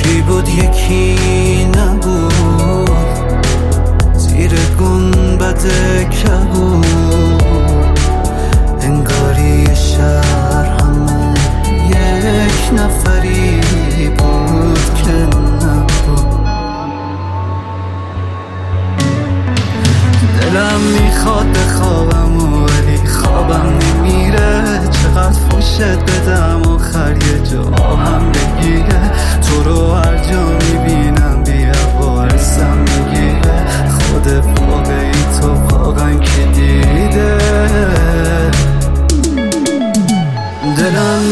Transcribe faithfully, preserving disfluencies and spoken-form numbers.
یکی بود یکی نبود، زیر گنبد کبود، انگاری شهر همون یک نفری بود که نبود. دلم میخواد بخوابم ولی خوابم نمیره، چقدر فوشت بدم آخر یه جا هم بگیره. تو رو هر جا میبینم بیا وارسم میگیره، خود واقعی تو واقعا که دیده. دلم